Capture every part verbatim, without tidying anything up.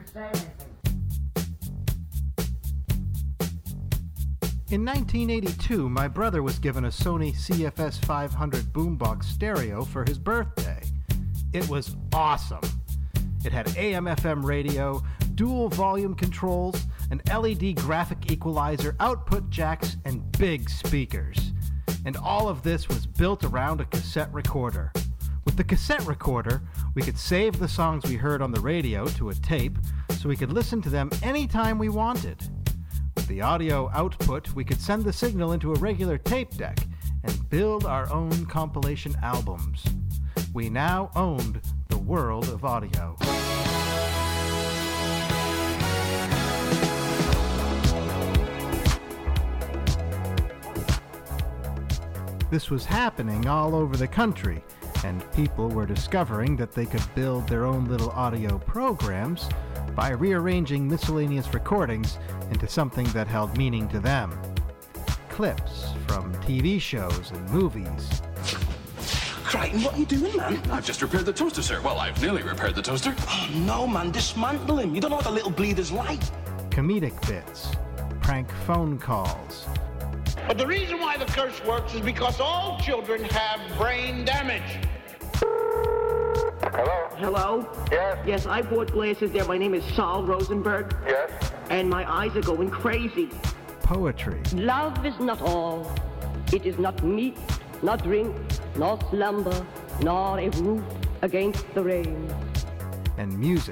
say anything. In nineteen eighty-two, my brother was given a Sony C F S five hundred boombox stereo for his birthday. It was awesome. It had A M F M radio, dual volume controls, an L E D graphic equalizer, output jacks, and big speakers. And all of this was built around a cassette recorder. With the cassette recorder, we could save the songs we heard on the radio to a tape so we could listen to them anytime we wanted. With the audio output, we could send the signal into a regular tape deck and build our own compilation albums. We now owned the world of audio. This was happening all over the country, and people were discovering that they could build their own little audio programs by rearranging miscellaneous recordings into something that held meaning to them. Clips from T V shows and movies. Crichton, what are you doing, man? I've just repaired the toaster, sir. Well, I've nearly repaired the toaster. Oh, no, man, dismantle him. You don't know what the little bleeder's like. Comedic bits. Prank phone calls. But the reason why the curse works is because all children have brain damage. Hello? Hello? Yes? Yes, I bought glasses there. My name is Saul Rosenberg. Yes? And my eyes are going crazy. Poetry. Love is not all. It is not meat, not drink, nor slumber, nor a roof against the rain. And music.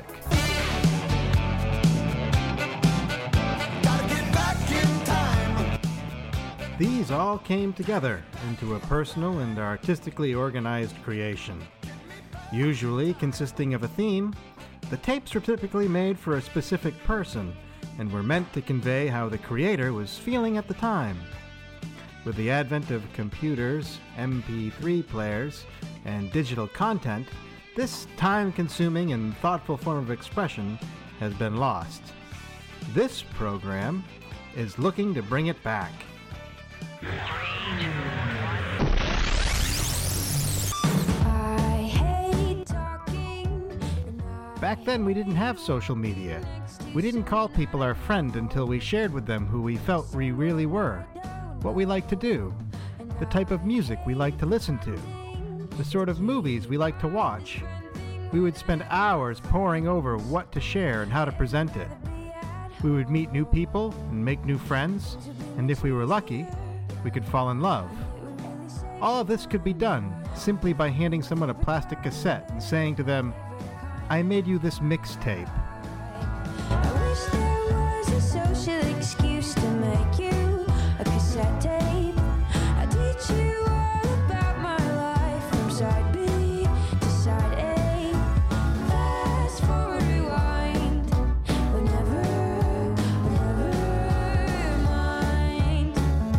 Gotta get back in time. These all came together into a personal and artistically organized creation. Usually consisting of a theme, the tapes were typically made for a specific person and were meant to convey how the creator was feeling at the time. With the advent of computers, M P three players, and digital content, this time-consuming and thoughtful form of expression has been lost. This program is looking to bring it back. Back then, we didn't have social media. We didn't call people our friend until we shared with them who we felt we really were, what we liked to do, the type of music we liked to listen to, the sort of movies we liked to watch. We would spend hours poring over what to share and how to present it. We would meet new people and make new friends, and if we were lucky, we could fall in love. All of this could be done simply by handing someone a plastic cassette and saying to them, "I made you this mixtape." I wish there was a social excuse to make you a cassette tape. I teach you all about my life from side B to side A. Fast forward, rewind, whenever, whenever your mind.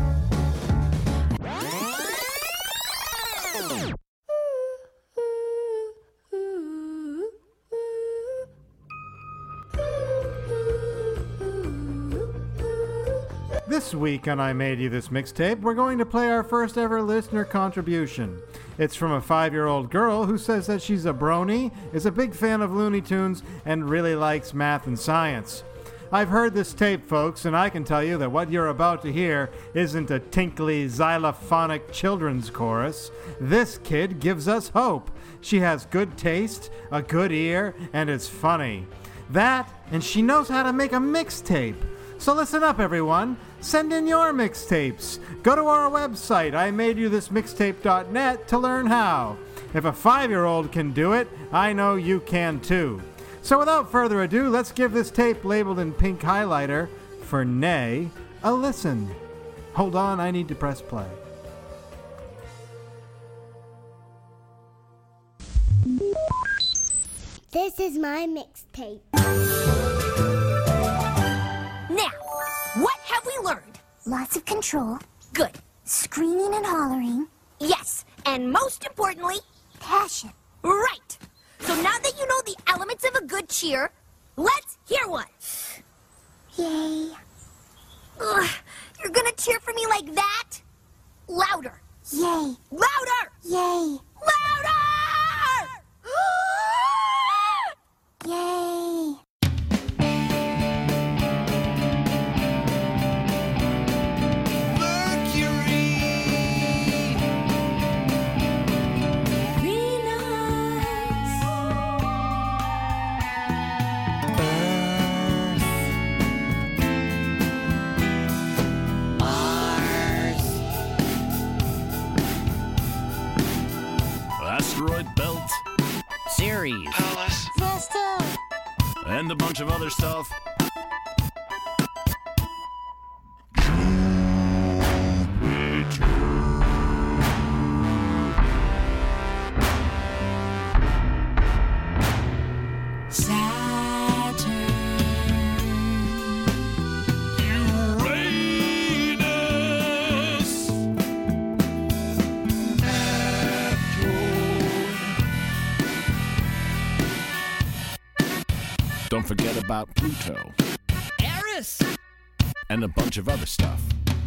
This week on I Made You This Mixtape, we're going to play our first ever listener contribution. It's from a five-year-old girl who says that she's a brony, is a big fan of Looney Tunes, and really likes math and science. I've heard this tape, folks, and I can tell you that what you're about to hear isn't a tinkly, xylophonic children's chorus. This kid gives us hope. She has good taste, a good ear, and is funny. That, and she knows how to make a mixtape. So listen up, everyone. Send in your mixtapes. Go to our website, I made you this mixtape dot net, to learn how. If a five-year-old can do it, I know you can too. So without further ado, let's give this tape labeled in pink highlighter for Nay a listen. Hold on, I need to press play. This is my mixtape. Now, what have we learned? Lots of control. Good. Screaming and hollering. Yes, and most importantly, passion. Right. So now that you know the elements of a good cheer, let's hear one. Yay. Ugh, you're gonna cheer for me like that? Louder. Yay. Louder. Yay. Louder! Yay. Mercury's. Palace. Zesto. And a bunch of other stuff. Don't forget about Pluto. Eris! And a bunch of other stuff.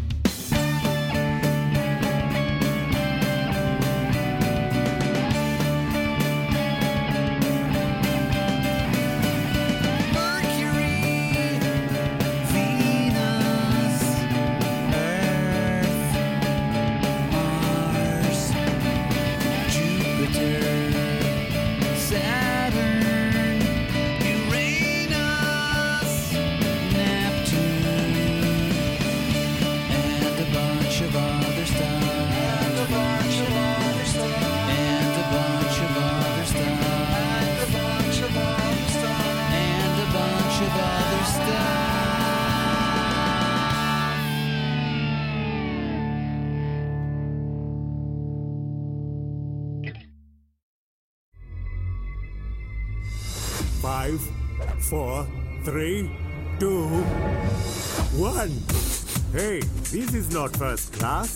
Five, four, three, two, one. Hey, this is not first class.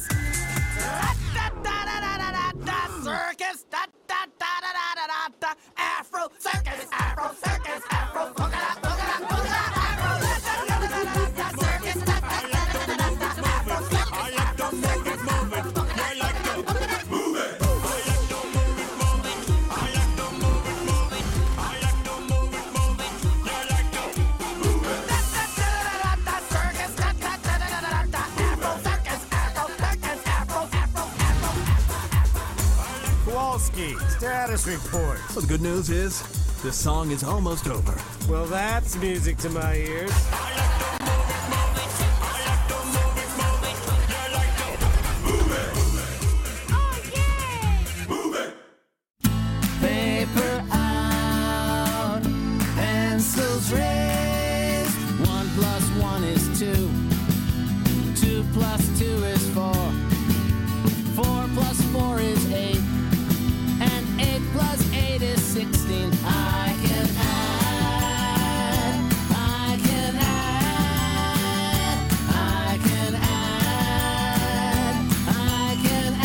Circus, da da da da da da da. Afro circus, Afro circus, Afro polka dot, polka dot, polka dot, Afro circus, da da da da da da da. Afro circus, I like to move it, move it. I like to move it, move it. I like to move it, move it. I like to move it, move it. I like to move it, move it. I like to move it. Da da da da da da. Circus, da da da da da da. Afro circus, Afro circus, Afro, Afro, Afro. Kowalski, status report. Well, the good news is, this song is almost over. Well, that's music to my ears. Paper out, pencils raised. One plus one is two. Two plus two is four. Four plus four is eight. And eight plus eight is sixteen. I can add. I can add. I can add. I can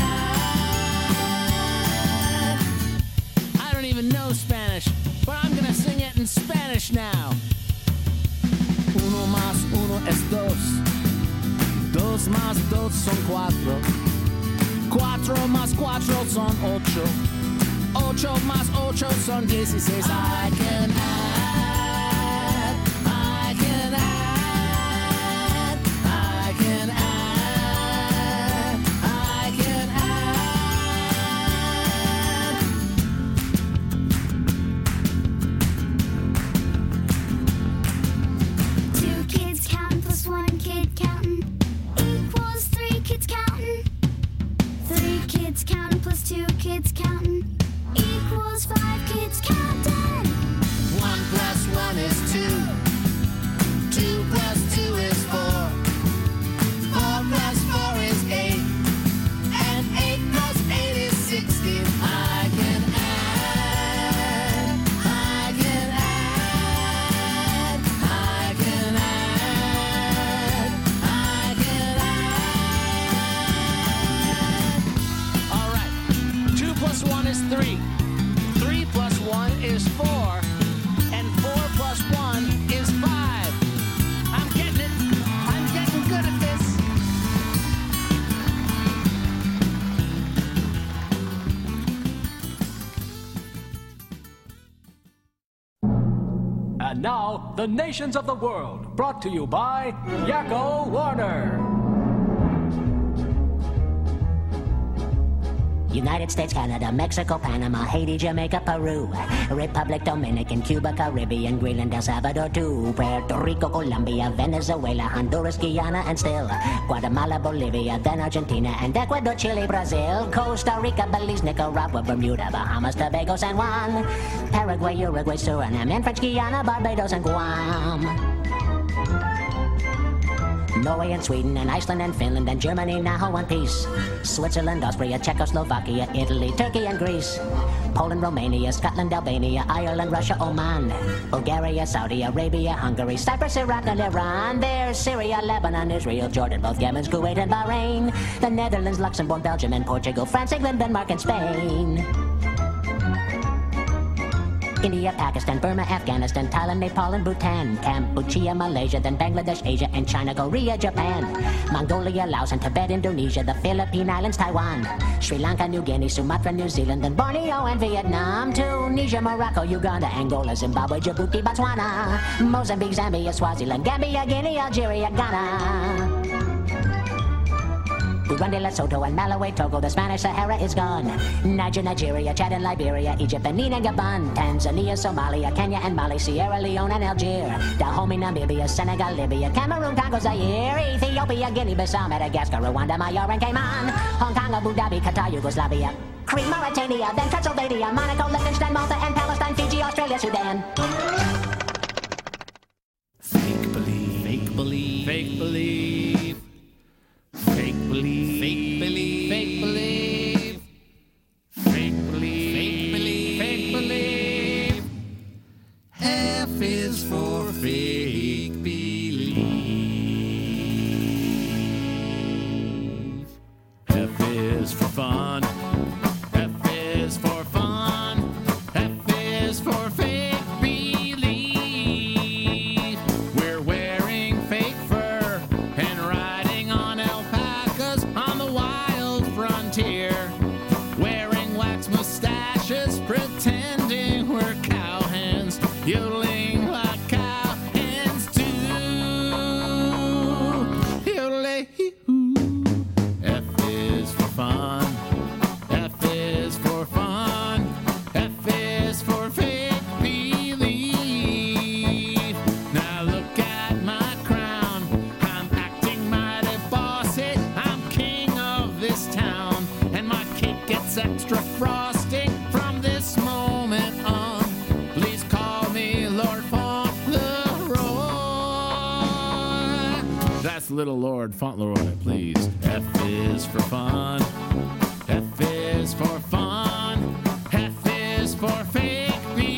add. I don't even know Spanish, but I'm gonna sing it in Spanish now. Uno más uno es dos. Dos más dos son cuatro. Cuatro más cuatro son ocho. Ocho más ocho son dieciséis. I can add. I can add. I can add. I can add. Two kids counting plus one kid counting equals three kids counting. Three kids counting plus two kids counting equals five kids counting. One plus one is two. Two plus two is four. Four plus four is eight. And eight plus eight is sixteen. I can add. I can add. I can add. I can add. All right. Two plus one is three. Three plus one is four. And four plus one is five. I'm getting it. I'm getting good at this. And now, the nations of the world, brought to you by Yakko Warner. United States, Canada, Mexico, Panama, Haiti, Jamaica, Peru, Republic Dominican, Cuba, Caribbean, Greenland, El Salvador, too, Puerto Rico, Colombia, Venezuela, Honduras, Guyana, and still Guatemala, Bolivia, then Argentina, and Ecuador, Chile, Brazil, Costa Rica, Belize, Nicaragua, Bermuda, Bahamas, Tobago, San Juan, Paraguay, Uruguay, Suriname, and French Guiana, Barbados, and Guam. Norway and Sweden and Iceland and Finland and Germany now one piece. Switzerland, Austria, Czechoslovakia, Italy, Turkey and Greece. Poland, Romania, Scotland, Albania, Ireland, Russia, Oman. Bulgaria, Saudi Arabia, Hungary, Cyprus, Iraq and Iran. There's Syria, Lebanon, Israel, Jordan, both Yemen, Kuwait and Bahrain. The Netherlands, Luxembourg, Belgium and Portugal, France, England, Denmark and Spain. India, Pakistan, Burma, Afghanistan, Thailand, Nepal, and Bhutan, Cambodia, Malaysia, then Bangladesh, Asia, and China, Korea, Japan, Mongolia, Laos, and Tibet, Indonesia, the Philippine Islands, Taiwan, Sri Lanka, New Guinea, Sumatra, New Zealand, then Borneo and Vietnam, Tunisia, Morocco, Uganda, Angola, Zimbabwe, Djibouti, Botswana, Mozambique, Zambia, Swaziland, Gambia, Guinea, Algeria, Ghana. Burundi, Lesotho, and Malawi, Togo, the Spanish Sahara is gone. Niger, Nigeria, Chad and Liberia, Egypt, Benin and Gabon, Tanzania, Somalia, Kenya and Mali, Sierra Leone and Algeria, Dahomey, Namibia, Senegal, Libya, Cameroon, Congo, Zaire, Ethiopia, Guinea-Bissau, Madagascar, Rwanda, Majorca and Cayman, Hong Kong, Abu Dhabi, Qatar, Yugoslavia, Crete, Mauritania, then Transylvania, Monaco, Liechtenstein, Malta, and Palestine, Fiji, Australia, Sudan. Fake believe. Fake believe. Fake believe. Fake believe. Fake believe. Fake believe. Fake believe. Fake believe. Fake believe. F is for fake believe. F is for fun. F is for fun. F is for fake believe. We're wearing fake fur and riding on alpacas on the wild frontier. Wearing wax mustaches, pretending we're cowhands, yodeling like cowhands do. Yodelay-hoo. F is for fun. F is for fun. F is for fake believe. Now look at my crown. I'm acting mighty bossy. I'm king of this town, and my cake gets extra frosting from this moment on. Please call me Lord Fauntleroy. That's Little Lord Fauntleroy, please. F is for fun. F is for fun. F is for fake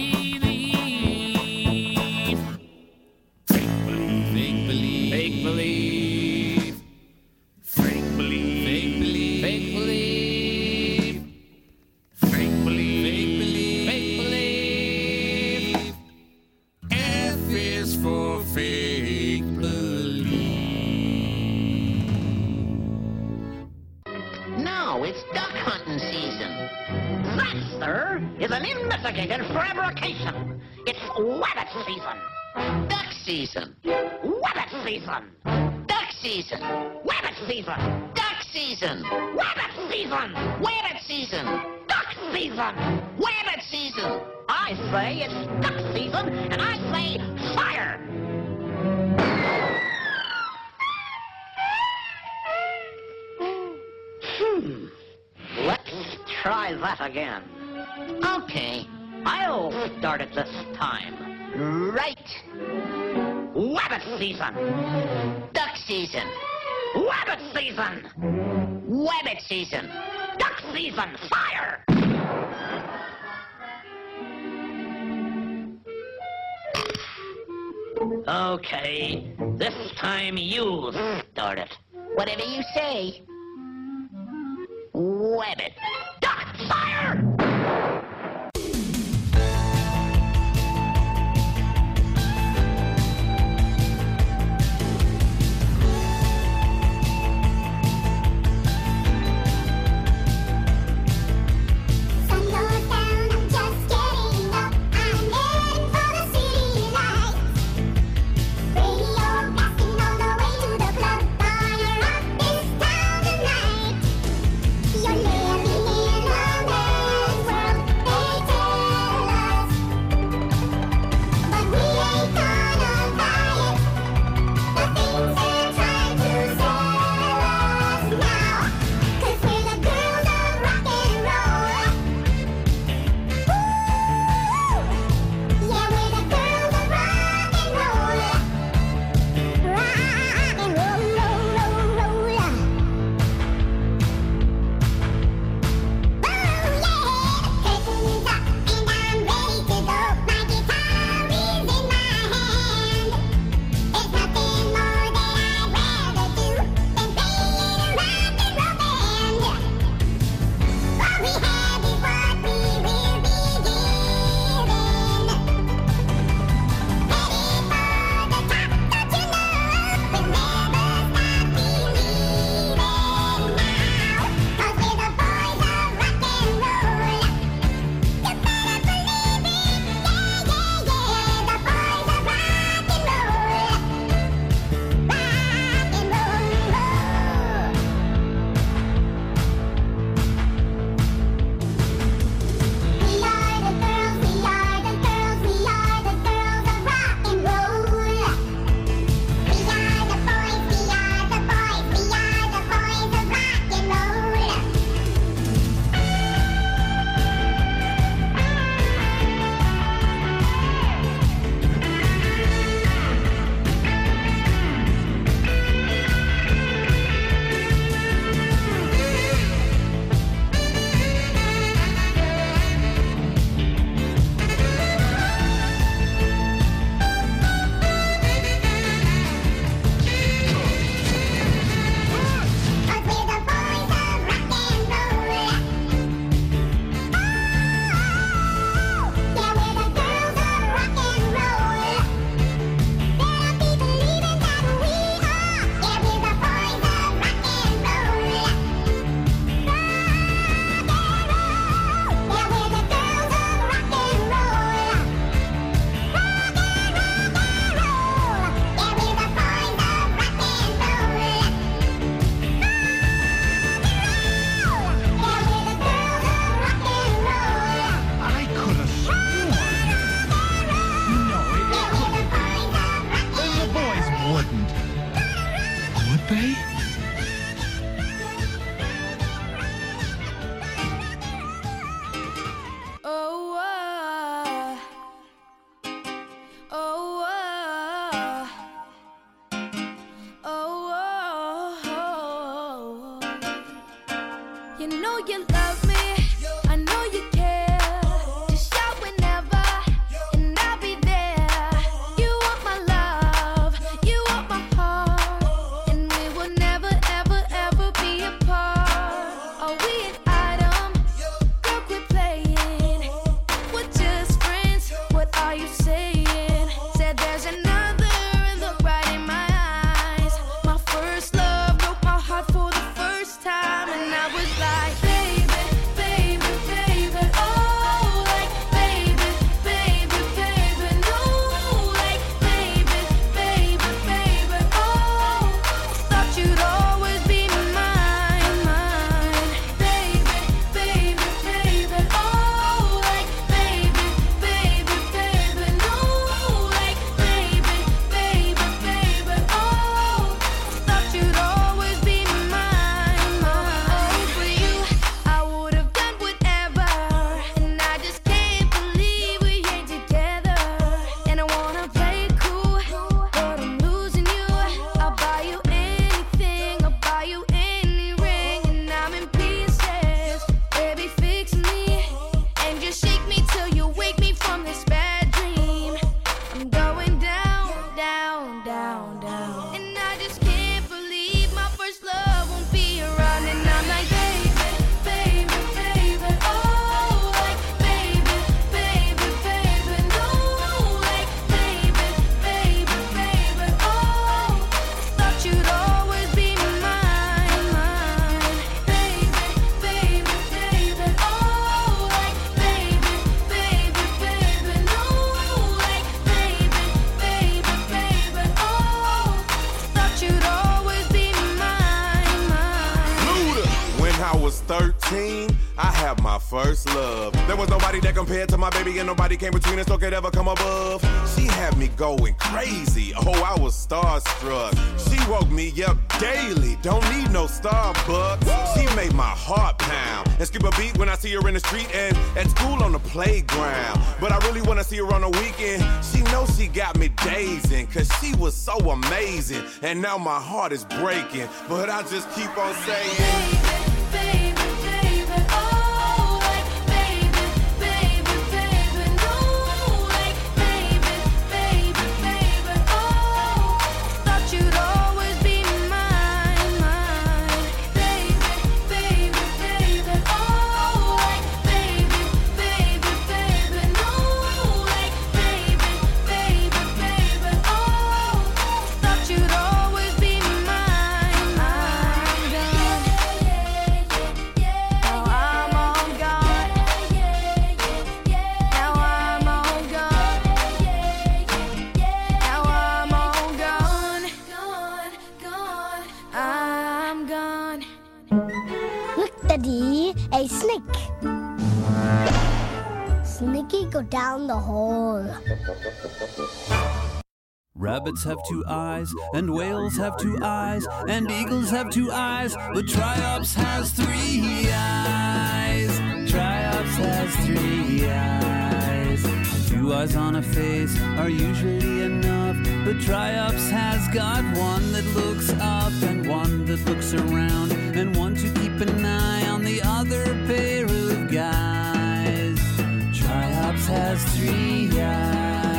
believe. Fake believe. Fake believe. Fake believe. Fake believe. Fake believe. Fake believe. Fake believe. Fake believe. Fake believe. F is for fake believe. Now it's duck hunting season. That, sir, is an investigated fabrication. It's wabbit season. Duck season. Wabbit season. Duck season. Wabbit season. Duck season. Wabbit season. Wabbit season. Duck season. Wabbit season. I say it's duck season, and I say fire. Hmm. Let's try that again. Okay, I'll start it this time. Right. Wabbit season. Duck season. Wabbit season. Wabbit season. Duck season. Fire! Okay, this time you start it. Whatever you say. Wabbit. Duck! Fire! You're living in eighteen, I had my first love. There was nobody that compared to my baby, and nobody came between us or could ever come above. She had me going crazy. Oh, I was starstruck. She woke me up daily. Don't need no Starbucks. She made my heart pound and skip a beat when I see her in the street and at school on the playground. But I really wanna see her on the weekend. She knows she got me dazing, cause she was so amazing. And now my heart is breaking, but I just keep on saying, Baby, baby, oh, like baby, baby, baby, no, like baby, baby, baby, oh, thought you'd always be mine, mine, baby, baby, baby, oh, like baby, baby, baby, no, like baby, baby, baby, oh, thought you'd always be mine, mine, done. Now I'm all gone. Now I'm all gone. Now I'm all gone. Gone, gone. I'm gone. Look, Daddy, a snake. Sneaky, go down the hole. Rabbits have two eyes, and whales have two eyes, and eagles have two eyes, but Triops has three eyes. Triops has three eyes. Two eyes on a face are usually enough, but Triops has got one that looks up, and one that looks around, and one to keep an eye on the other pair of guys. Triops has three eyes.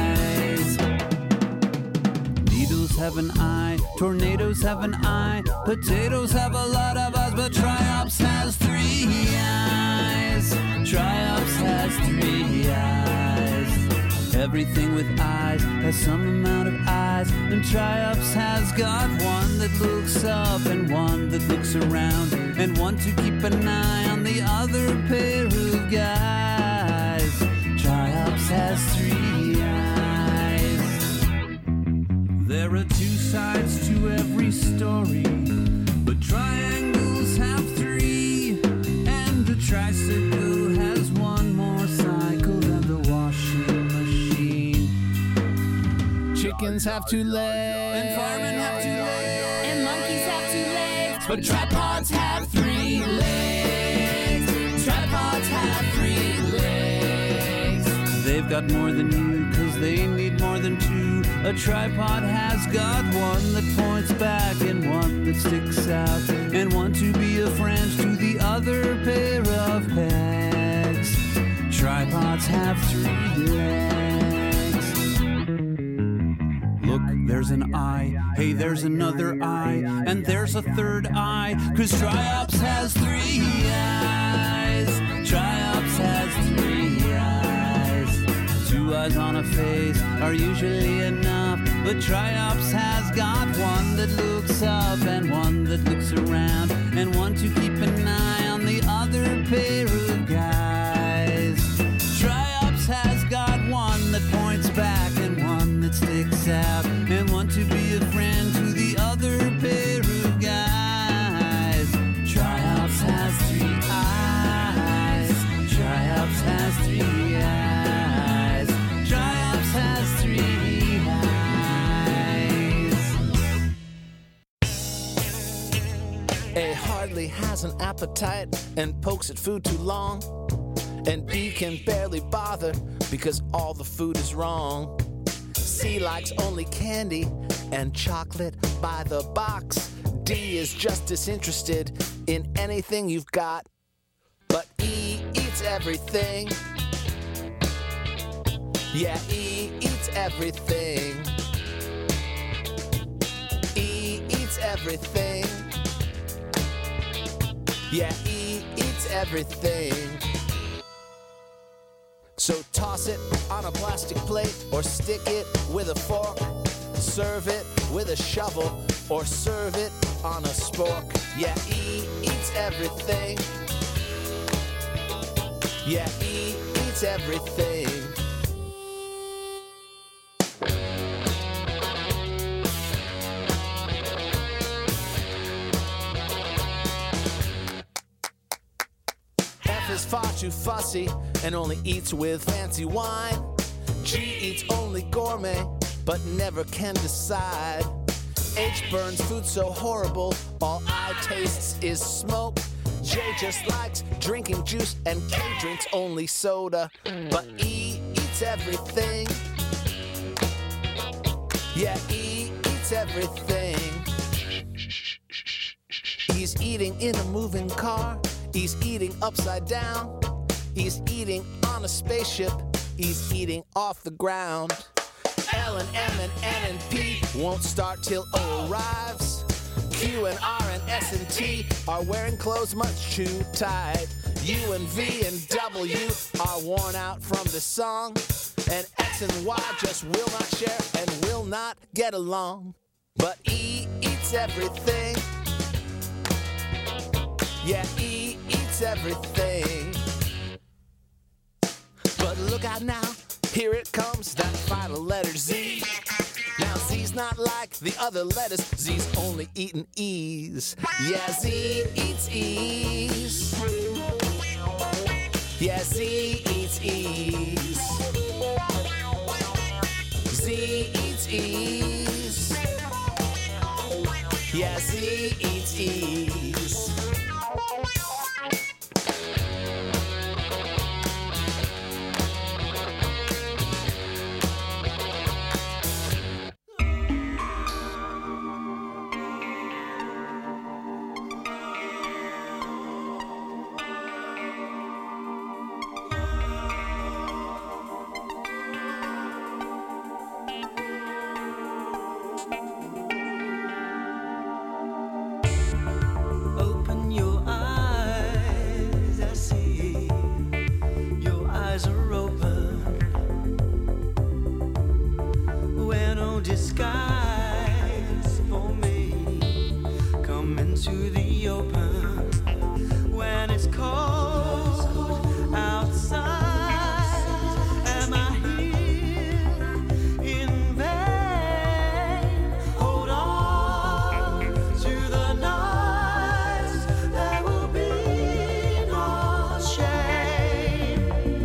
Needles have an eye, tornadoes have an eye, potatoes have a lot of eyes, but Triops has three eyes. Triops has three eyes. Everything with eyes has some amount of eyes, and Triops has got one that looks up, and one that looks around, and one to keep an eye on the other pair of guys. Triops has three eyes. There are two sides to every story, but triangles have three, and a tricycle has one more cycle than the washing machine. Chickens have two legs, And firemen have two legs, and monkeys have two legs, but tripods have three legs. Tripods have three legs. They've got more than you, cause they need more than two. A tripod has got one that points back, and one that sticks out, and one to be a friend to the other pair of pegs. Tripods have three legs. Look, there's an eye, hey, there's another eye, and there's a third eye, cause Triops has three eyes. Triops has three eyes. Two eyes on a face are usually enough, but Triops has got one that looks up, and one that looks around, and one to keep an eye on the other pair of guys. Triops has got one that points back, and one that sticks out, and one to be a friend to the other pair of guys. Triops has three eyes. Triops has three eyes. Triops has three eyes. A hardly has an appetite and pokes at food too long. And B can barely bother because all the food is wrong. C likes only candy and chocolate by the box. D is just disinterested in anything you've got. But E eats everything. Yeah, E eats everything. E eats everything. Yeah, E eats everything. So toss it on a plastic plate, or stick it with a fork. Serve it with a shovel, or serve it on a spork. Yeah, E eats everything. Yeah, E eats everything. too fussy and only eats with fancy wine. G eats only gourmet, but never can decide. H burns food so horrible, all I tastes is smoke. J just likes drinking juice, and K drinks only soda. But E eats everything. Yeah, E eats everything. He's eating in a moving car. He's eating upside down. He's eating on a spaceship. He's eating off the ground. L and M and N and P won't start till O arrives. Q and R and S and T are wearing clothes much too tight. U and V and W are worn out from the song. And X and Y just will not share and will not get along. But E eats everything. Yeah, E eats everything. But look out now, here it comes, that final letter Z. Now Z's not like the other letters, Z's only eating E's. Yeah, Z eats E's. Yeah, Z eats E's. Z eats E's. Yeah, Z eats E's. Open your eyes, I see your eyes are open. Wear no disguise for me. Come into the open when it's cold outside. Am I here in vain? Hold on to the nights. There will be no shame.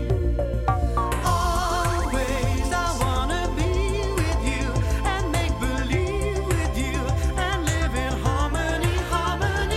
Always I wanna be with you and make believe with you and live in harmony, harmony.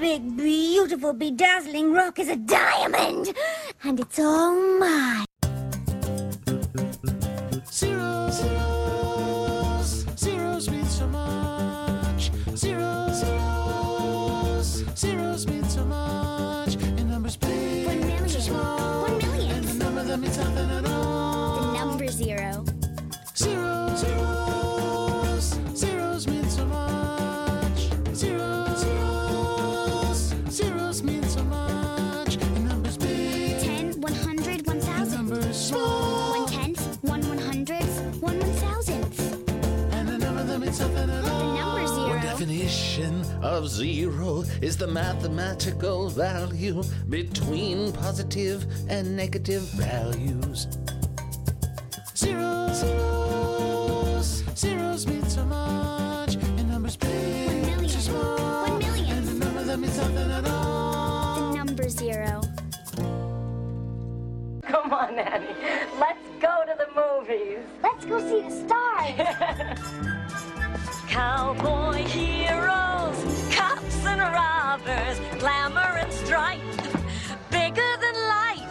big, beautiful, bedazzling rock is a diamond, and it's all mine. Zero, zeros, zeros mean so much. Zero, zeros, zeros mean so much. And numbers big, One million. or small, One million. and the number that means nothing at all. The number zero. Zero, zeros, zeros mean so much. Zero, zeros, zeros mean so much. And numbers big, Ten, one hundred, one and thousand. numbers small, One tenth, one one hundredth, one one thousandth. and the number that means nothing at all. The number zero. One definition of zero is the mathematical value between positive and negative values. Zero, zeros, zeros mean so much. And numbers big, One million. or small, One million. and the number that means nothing at all. The number zero. Come on, Annie. Let's go to the movies. Let's go see the stars. Cowboy heroes, cops and robbers, glamour and strife, bigger than life.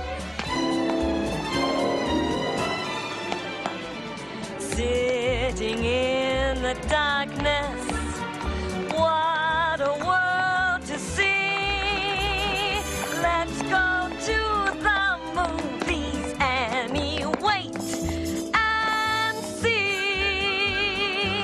Sitting in the darkness, what a world to see. Let's go to the movies, Annie, wait and see.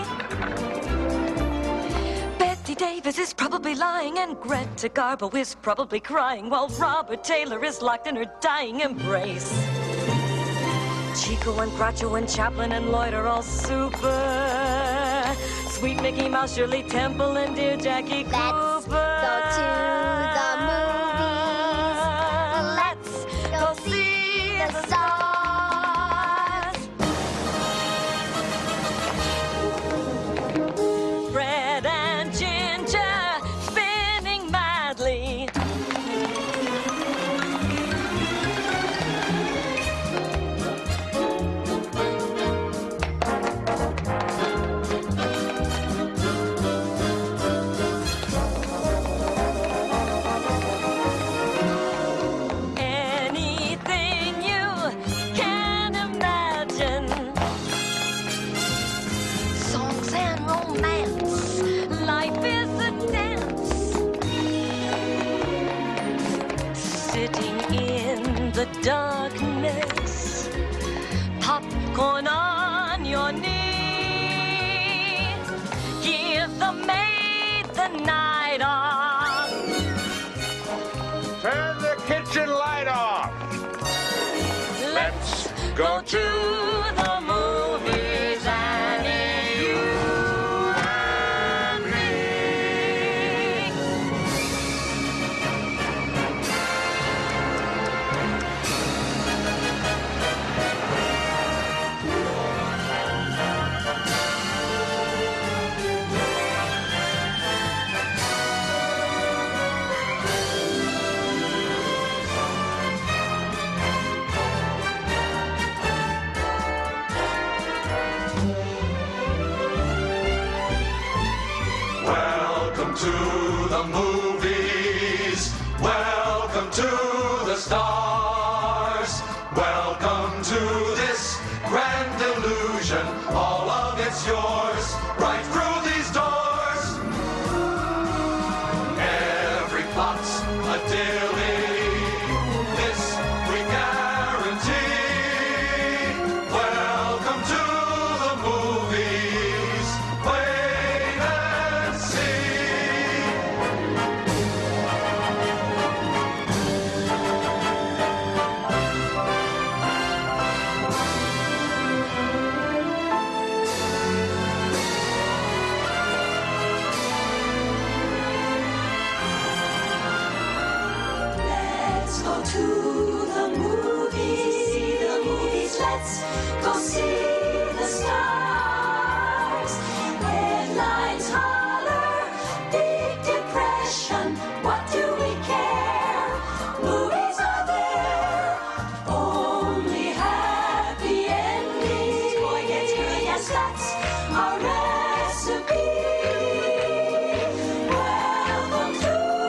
Betty Davis is probably lying, and Greta Garbo is probably crying, while Robert Taylor is locked in her dying embrace. Chico and Groucho and Chaplin and Lloyd are all super. Sweet Mickey Mouse, Shirley Temple, and dear Jackie Let's Cooper. go to the movies. Let's go see the stars. Fred and Ginger spinning madly. Anything you can imagine. Songs and romance. Life is a dance. Sitting in the darkness. Popcorn on your knee. Give the maid the night off. Turn the kitchen light off. Let's go to the movies, Annie, you and me. Welcome to the movies. Welcome to the stars. Welcome to this grand illusion. All of it's yours right through these doors. Every plot's a dilly. This we guarantee. Welcome to the movies. Wait and see. Let's go to the movies. See the movies. Let's go see the stars. Headlines holler, big depression. What do we care? Movies are there. Only happy endings. Boy gets good. Yes, that's our recipe. Welcome to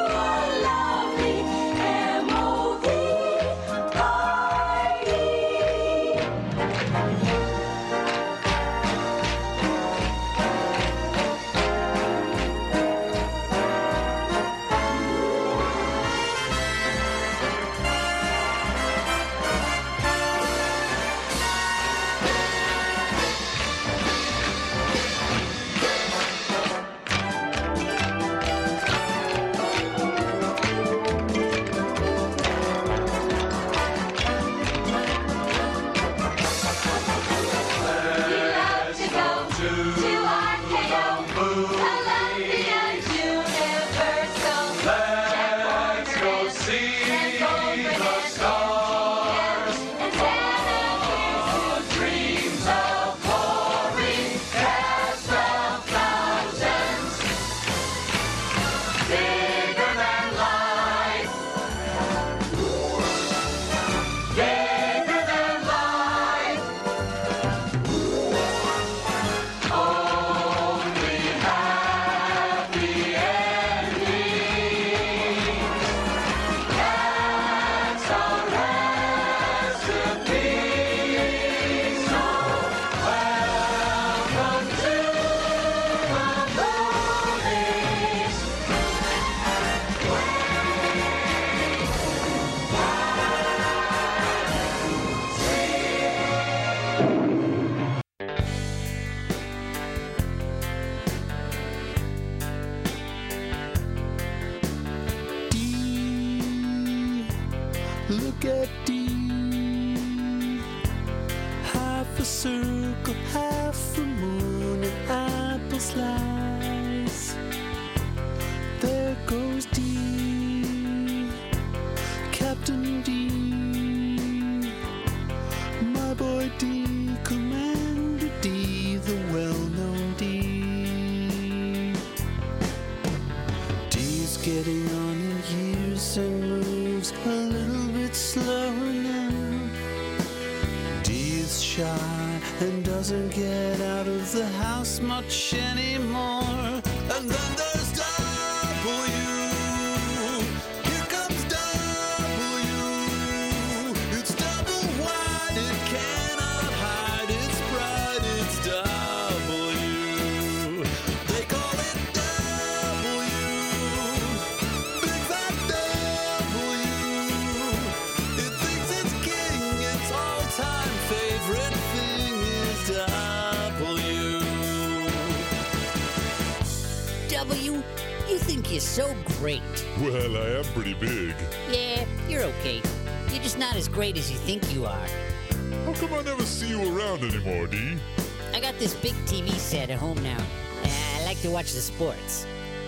Look at D. Half a circle, half a moon, and apple slice. There goes D. Captain D. My boy D. Commander D. The well-known D. D's getting on in years and moves a little bit slower now. D's shy and doesn't get out of the house much anymore. And then there's W. Here comes W. It's double wide, it cannot hide its pride. It's W. They call it W. Big fat W. It thinks it's king, its all-time favorite thing is W. W, you think you're so great. Well, I am pretty big. Yeah, you're okay. You're just not as great as you think you are. How come I never see you around anymore, D? I got this big T V set at home now. Uh, I like to watch the sports.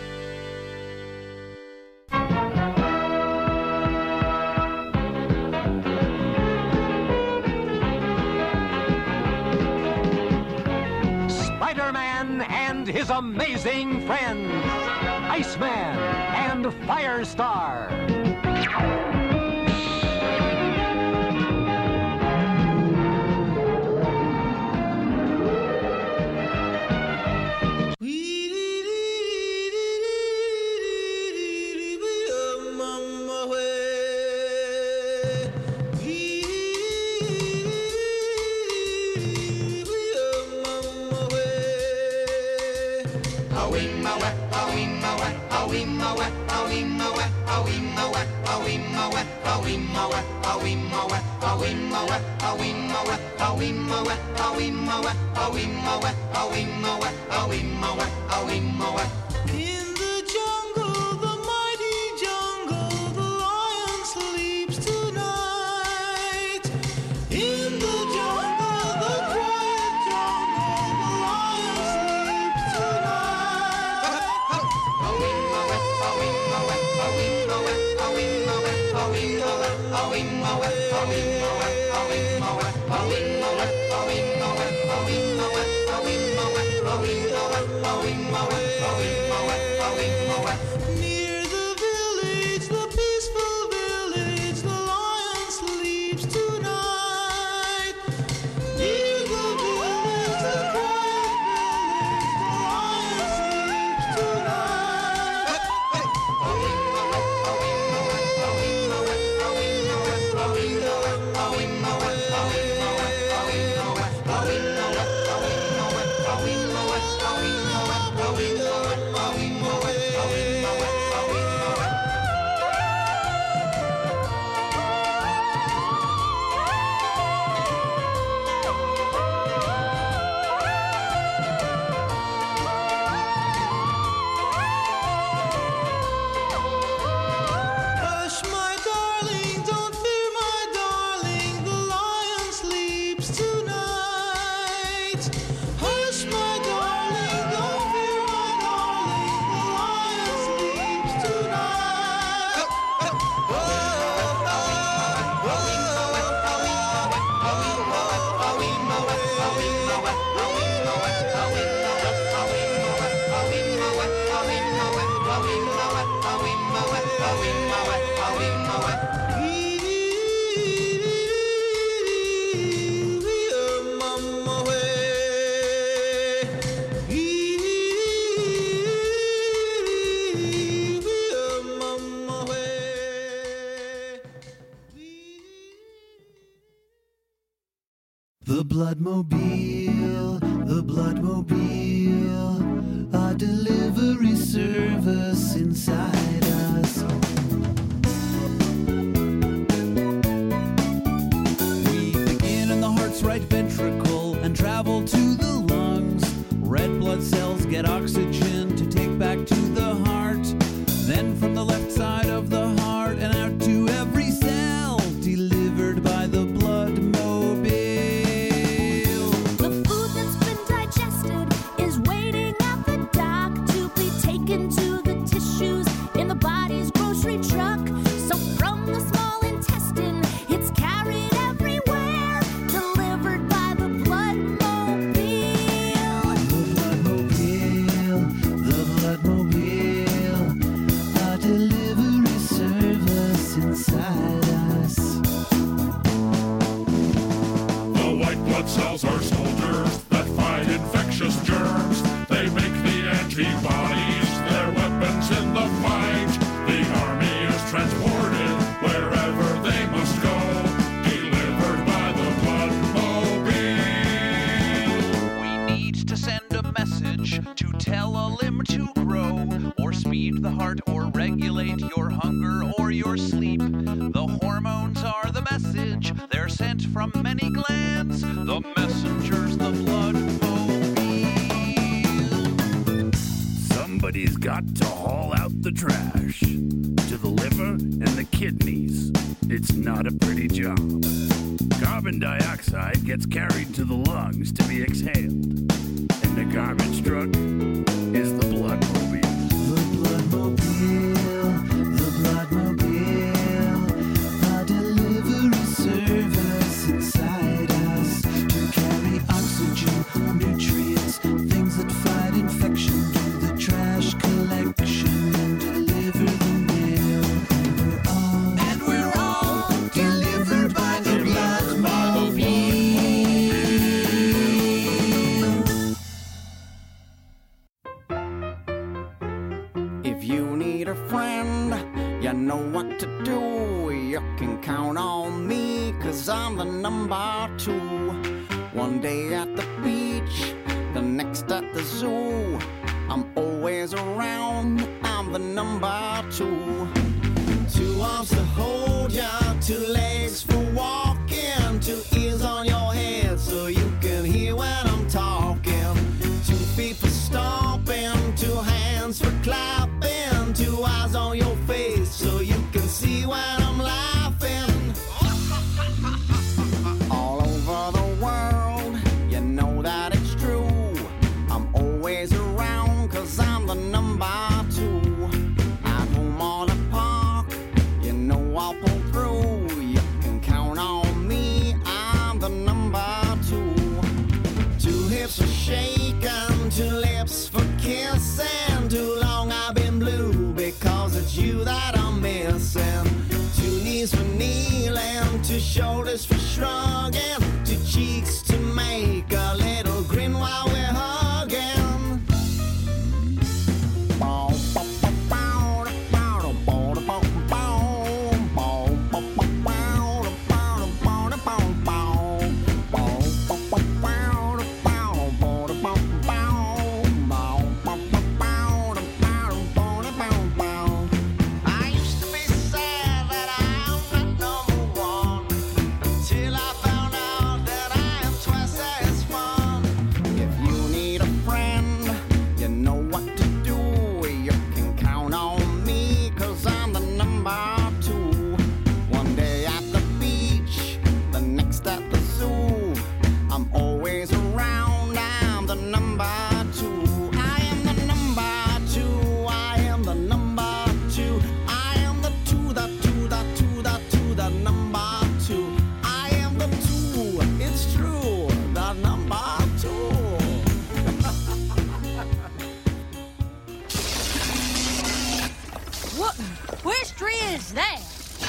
Spider-Man and his amazing friends, Iceman and Firestar. In the jungle, the mighty jungle, the lion sleeps tonight. In the jungle, the quiet jungle, the lion sleeps Near the village, the peaceful village, the lion sleeps tonight. Near the village, the quiet village, the lion Hush, my darling, don't fear, my darling, the lion sleeps tonight. Hush, my darling, don't fear, my darling, the lion sleeps tonight. The Bloodmobile, the Bloodmobile, a delivery service inside us. We begin in the heart's right ventricle and travel to the lungs. Red blood cells get oxygen to take back to the heart. Then from the left side of the heart and out to every cell. cells are soldiers that fight infectious germs. They make the antibodies their weapons in the fight. The army is transported wherever they must go, delivered by the Bloodmobile. We need to send a message to tell a limb to grow, or speed the heart, or regulate your hunger or your sleep. The hormones are the message. They're sent from many glands. The messengers, the Bloodmobile. Somebody's got to haul out the trash to the liver and the kidneys. It's not a pretty job. Carbon dioxide gets carried to the lungs to be exhaled. And the garbage truck is the Bloodmobile. The Bloodmobile, the Bloodmobile, a delivery service inside us to carry oxygen, nutrients, things that fight infection, do the trash collection and deliver the mail. We're all, and we're all delivered by the Bloodmobile. If you need a friend, you know what to do. You can count on me, cause I'm the number two. One day at the beach, the next at the zoo. I'm always around, I'm the number two. Two arms to hold ya, two legs for walking, two ears on your head so you can hear when I'm talking. Two feet for stomping, two hands for clapping, two eyes on your face so you can see when I'm laughing. All over the world, you know that it's true. I'm always around, cause I'm the number two. At home or the park, you know I'll pull through. You can count on me, I'm the number two. Two hips for shaking, two lips for kissing. Too long I've been blue because it's you that I'm missing. Two knees for kneeling, two shoulders for shrugging, two cheeks to make a little grin while we're hugging. I used to be sad that I'm not number one, till I found out that I am twice as fun. If you need a friend, you know what to do. You can count on me, cause I'm the number two. One day at the beach, the next at the zoo. I'm always around, I'm the number two. I am the number two, I am the number two. I am the two, the two, the two, the two, the number two. I am the two, it's true, the number two. What? Which tree is that?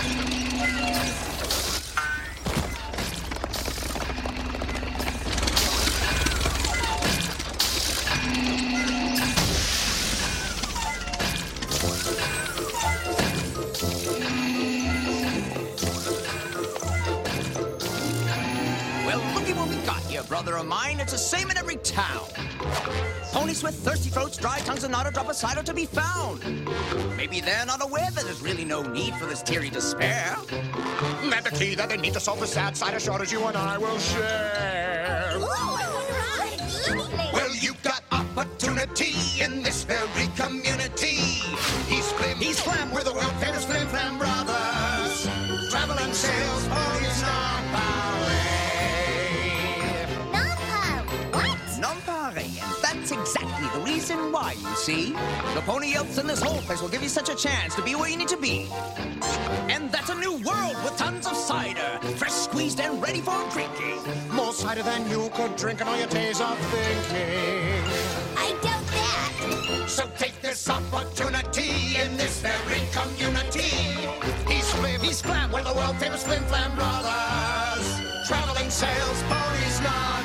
Well, looky what we got here, brother of mine. It's the same in every town. Ponies with thirsty throats, dry tongues, and not a drop of cider to be found. Maybe they're not aware that there's really no need for this teary despair. And the key that they need to solve the sad cider shortage you and I will share. Well, you've got opportunity in this very community. He's Flim, he's Flam, we're the world famous Flim Flam Brothers. Travel and sales, ponies, non-pare. What? Non-pare, and that's exactly the reason why, you see. The pony elves in this whole place will give you such a chance to be where you need to be. And that's a new world with tons of cider, fresh squeezed and ready for drinking. More cider than you could drink in all your days of thinking. I doubt that. So take this opportunity in this very community. He's Flim, he's Flam, we're the world famous Flim Flam Brothers. Traveling sales, ponies, non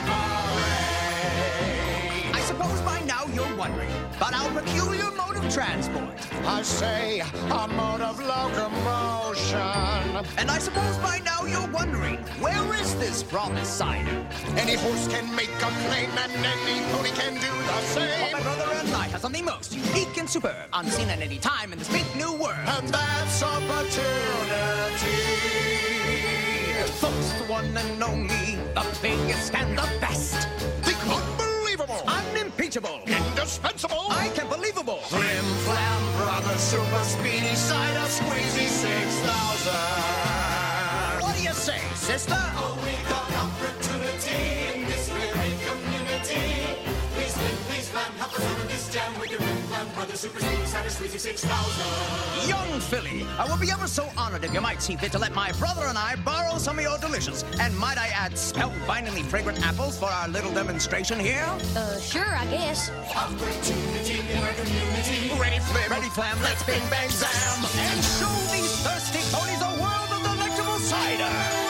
about our peculiar mode of transport. I say a mode of locomotion. And I suppose by now you're wondering, where is this promised cider? Any horse can make a claim and any pony can do the same. Well, my brother and I have something most unique and superb, unseen at any time in this big new world. And that's opportunity. Folks, the one and only, the biggest and the best. The unbelievable. Unimpeachable. Indispensable. I can't believable. Flim Flam Brother Super Speedy Cider Squeezy six thousand. What do you say, sister? Oh, we got opportunity in this great community. Please, Flim, please, Flam, help us over this jam. We can Flim Flam Brother Super Speedy Cider Squeezy six thousand. Young Philly, I will be ever so honored if you might see fit to let my brother and I borrow some of your delicious, and might I add spellbindingly fragrant apples for our little demonstration here? Uh, sure, I guess. Opportunity in our community. Ready, Flim, Ready, Flam, let's bing, bang, zam, and show these thirsty ponies a world of delectable cider.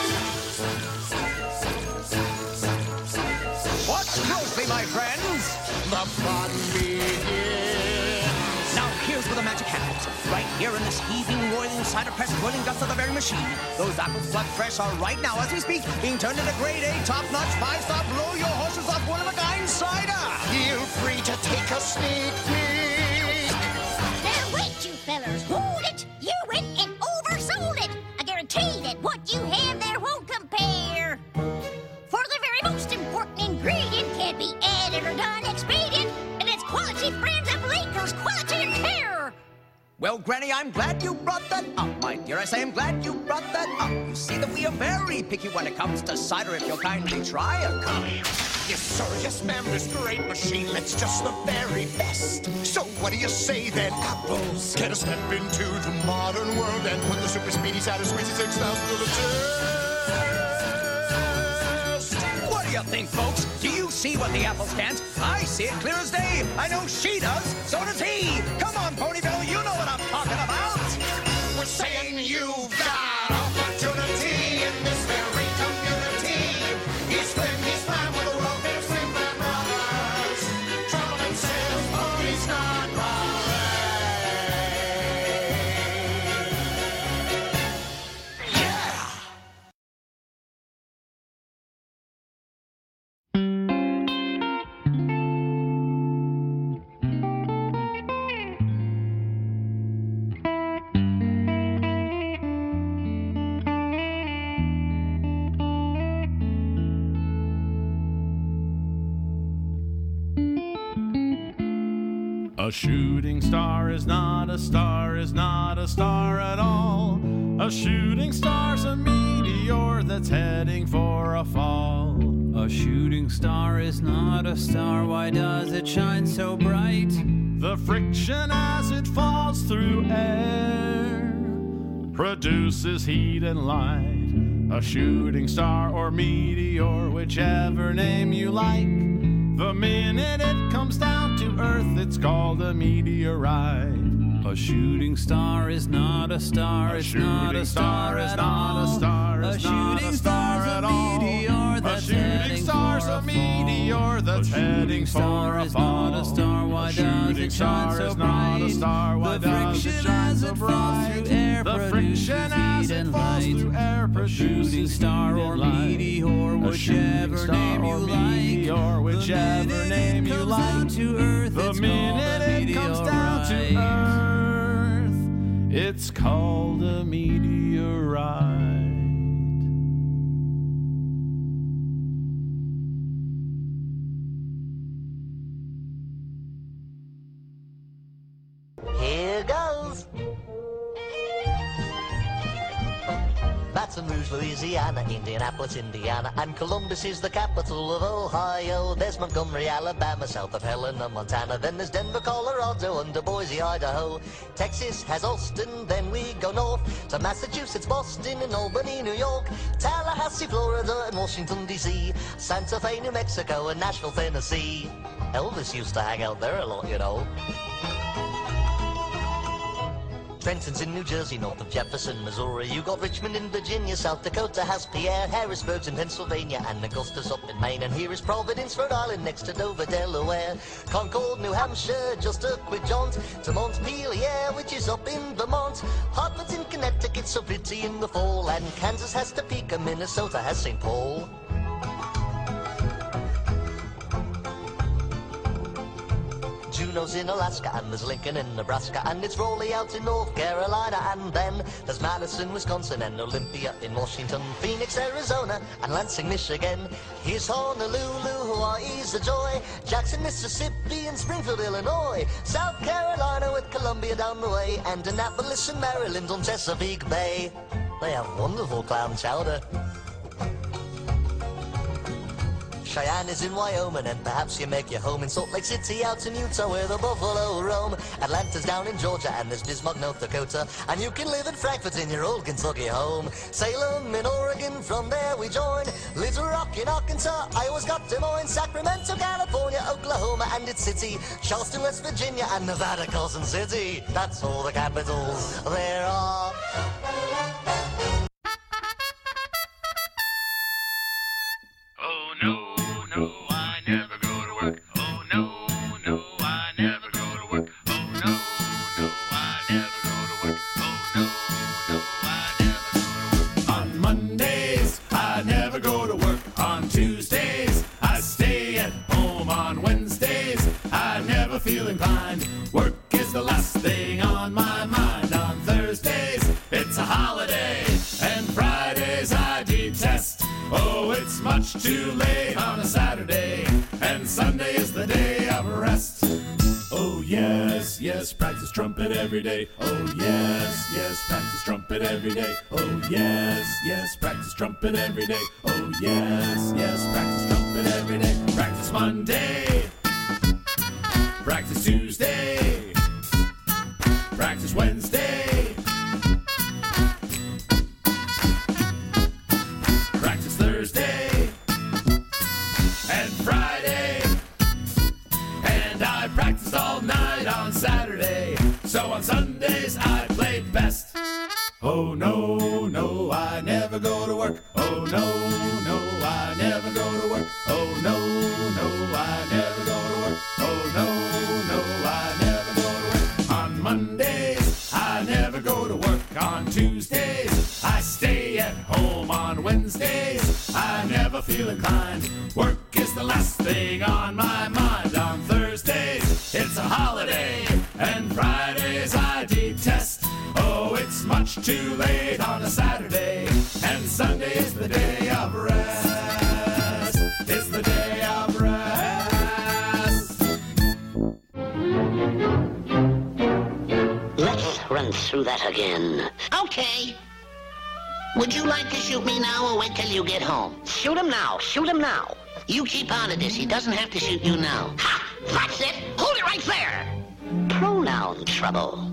Watch closely, my friends. The fun begins. Now here's where the magic happens. Right here in this heaving, roiling, cider press, boiling guts of the very machine. Those apples plucked fresh are right now, as we speak, being turned into grade A, top-notch, five-star, blow your horses off one-of-a-kind cider. Feel free to take a sneak peek. Now wait, you fellers, hold it! You went and oversold it! I guarantee that what you have there won't compare. For the very most important ingredient can't be added or done expedient, and it's quality brands of Lakers, quality and care. Well, Granny, I'm glad you brought that up, my dear. I say I'm glad you brought that up. You see that we are very picky when it comes to cider, if you'll kindly try a cup. Yes, sir, yes, ma'am, this great machine, that's just the very best. So what do you say then, apples? Get a step into the modern world and put the Super Speedy Cider Squeezy six thousand to the test. What do you think, folks? Do you see what the apple stands? I see it clear as day. I know she does. So does he. Come on, Ponyville, you know what I'm talking about. We're saying you've got opportunity in this very community. He's Flim, he's Flam with the world famous Flim Flam Brothers. Trouble and sales, ponies not Yeah! A shooting star is not a star, is not a star at all. A shooting star's a meteor that's heading for a fall. A shooting star is not a star, why does it shine so bright? The friction as it falls through air produces heat and light. A shooting star or meteor, whichever name you like. The minute it comes down to Earth, it's called a meteorite. A shooting star is not a star, A it's not a shooting star star is at not a all. star, A is not shooting a star star's at a all. meteor A that's shooting heading star's for a a meteor that's fall. heading A for star a is not fall. a star, why A does shooting it shine star so is not a bright? star, why The does it friction shine as so it falls bright? through air The produces friction as heat it and falls light. through air A produces shooting star heat or and light. meteor, A shooting whichever star name you or like. meteor, whichever The name minute it you comes like. down to Earth, The it's minute called a it comes down to meteorite. Earth, it's called a meteorite. Here goes. Baton Rouge, Louisiana, Indianapolis, Indiana, and Columbus is the capital of Ohio. There's Montgomery, Alabama, south of Helena, Montana. Then there's Denver, Colorado, under Boise, Idaho. Texas has Austin, then we go north to Massachusetts, Boston, and Albany, New York. Tallahassee, Florida, and Washington, D C Santa Fe, New Mexico, and Nashville, Tennessee. Elvis used to hang out there a lot, you know. Trenton's in New Jersey, north of Jefferson, Missouri. You got Richmond in Virginia, South Dakota has Pierre. Harrisburg's in Pennsylvania, and Augusta's up in Maine. And here is Providence, Rhode Island, next to Dover, Delaware. Concord, New Hampshire, just a quick jaunt to Montpelier, which is up in Vermont. Hartford's in Connecticut, so pretty in the fall. And Kansas has Topeka, Minnesota has Saint Paul. Juneau's in Alaska, and there's Lincoln in Nebraska, and it's Raleigh out in North Carolina, and then there's Madison, Wisconsin, and Olympia in Washington, Phoenix, Arizona, and Lansing, Michigan. Here's Honolulu, Hawaii's a joy, Jackson, Mississippi, and Springfield, Illinois, South Carolina with Columbia down the way, and Annapolis in Maryland on Chesapeake Bay. They have wonderful clam chowder. Cheyenne is in Wyoming, and perhaps you make your home in Salt Lake City out in Utah where the buffalo roam. Atlanta's down in Georgia, and there's Bismarck, North Dakota, and you can live in Frankfurt in your old Kentucky home. Salem in Oregon, from there we join. Little Rock in Arkansas, Iowa's got Des Moines, Sacramento, California, Oklahoma and its city, Charleston, West Virginia, and Nevada, Carson City. That's all the capitals there are. Oh no. No, I never go to work. Oh no, no, I never go to work. Oh no, no, I never go to work. Oh no, no, I never go to work. On Mondays, I never go to work. On Tuesdays, I stay at home. On Wednesdays, I never feel inclined. Work is the last thing on my mind. On Thursdays, it's a holiday. And Fridays I detest. Oh, it's much too late on a Saturday, and Sunday is the day of rest. Oh yes, yes, practice trumpet every day. Oh yes, yes, practice trumpet every day. Oh yes, yes, practice trumpet every day. Oh yes, yes, practice trumpet every day. Practice Monday, practice Tuesday, practice Wednesday, Thursday and Friday, and I practiced all night on Saturday, so on Sundays I played best. Oh no, no, I never go to work. Oh no, no, I never go to work. Oh no, no, I never go to work. Oh no, no, I never go to work. On Mondays I never go to work. On Tuesdays I stay at home. On Wednesdays I never feel inclined. Work is the last thing on my mind. On Thursdays it's a holiday, and Fridays I detest. Oh, it's much too late on a Saturday, and Sunday is the day of rest. It's the day of rest. Let's run through that again. Okay. Would you like to shoot me now or wait till you get home? Shoot him now. Shoot him now. You keep out of this. He doesn't have to shoot you now. Ha! That's it. Hold it right there. Pronoun trouble.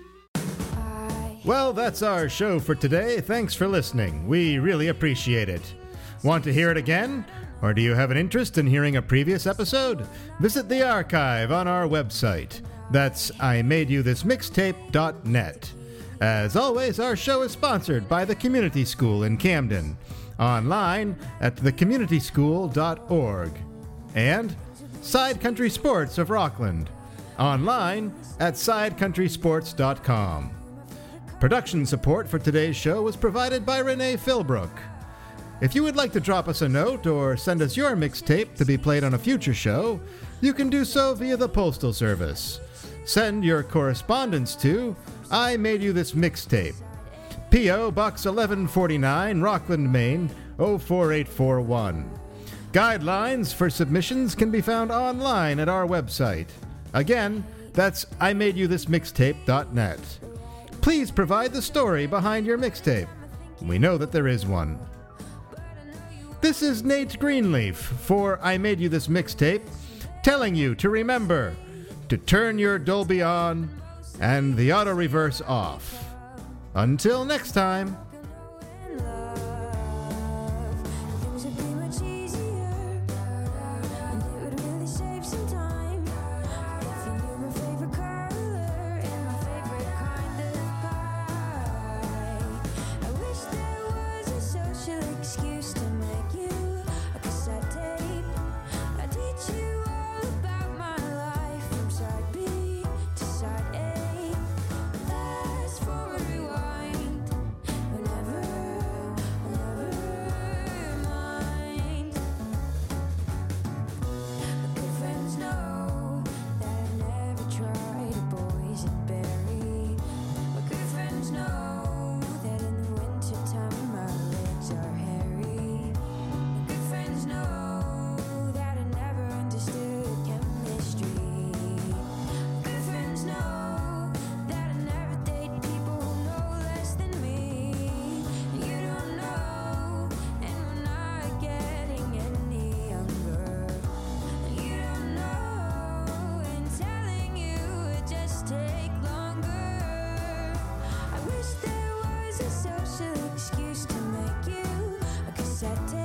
Well, that's our show for today. Thanks for listening. We really appreciate it. Want to hear it again? Or do you have an interest in hearing a previous episode? Visit the archive on our website. That's I made you this mixtape dot net. As always, our show is sponsored by the Community School in Camden, online at the community school dot org, and Side Country Sports of Rockland, online at side country sports dot com. Production support for today's show was provided by Renee Philbrook. If you would like to drop us a note or send us your mixtape to be played on a future show, you can do so via the Postal Service. Send your correspondence to I Made You This Mixtape, P O. Box eleven forty-nine, Rockland, Maine, oh four eight four one. Guidelines for submissions can be found online at our website. Again, that's I made you this mixtape dot net. Please provide the story behind your mixtape. We know that there is one. This is Nate Greenleaf for I Made You This Mixtape, telling you to remember to turn your Dolby on and the auto reverse off. Until next time. If you knew my favorite color and my favorite kind of pie. cassette tape.